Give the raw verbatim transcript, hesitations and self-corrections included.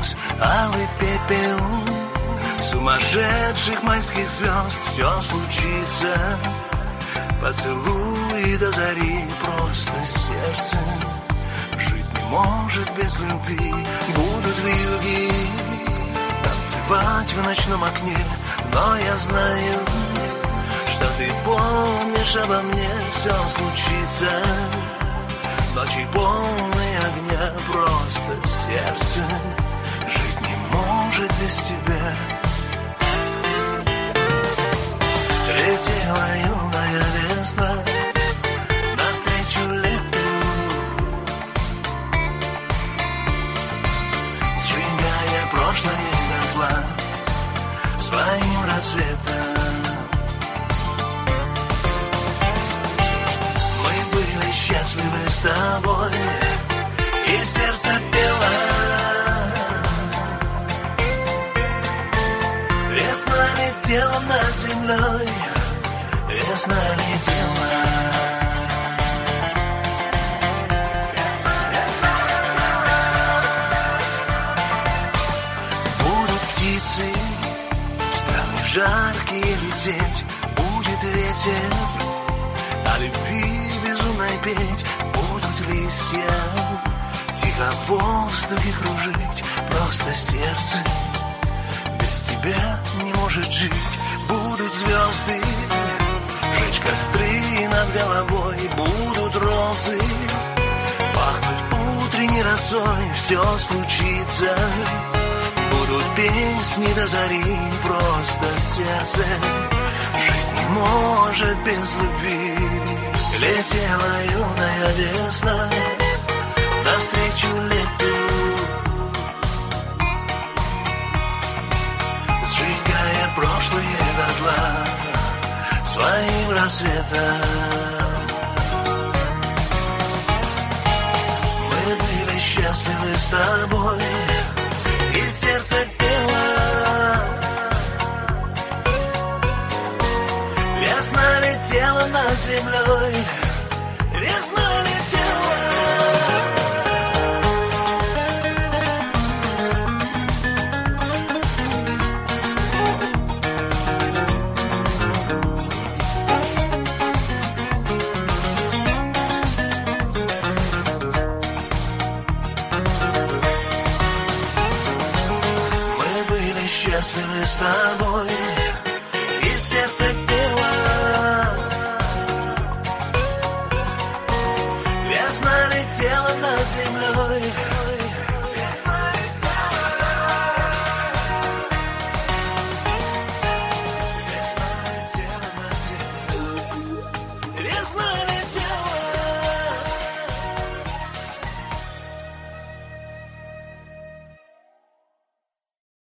слез, алый пепел сумасшедших майских звезд. Все случится, поцелуй до зари. Просто сердце жить не может без любви. Будут вьюги танцевать в ночном окне, но я знаю, что ты помнишь обо мне. Все случится, ночи полные огня. Просто сердце жить не может без тебя. Летела юная весна навстречу лету, сжигая прошлое дотла своим рассветом. Мы были счастливы с тобой, и сердце пело. Весна летела над землей, весна летела. Будут птицы в страны жаркие лететь, будет ветер о любви безумной петь. Будут листья тихо в воздухе кружить. Просто сердце тебя не может жить. Будут звезды жечь костры над головой. Будут розы пахнуть утренней росой. Все случится, будут песни до зари. Просто сердце жить не может без любви. Летела юная весна навстречу лету, прошлые дотла своим рассветом. Мы были счастливы с тобой, и сердце пело. Весна летела над землей, весна летела. Счастливы с тобой, и сердце пело. Весна летела над землей.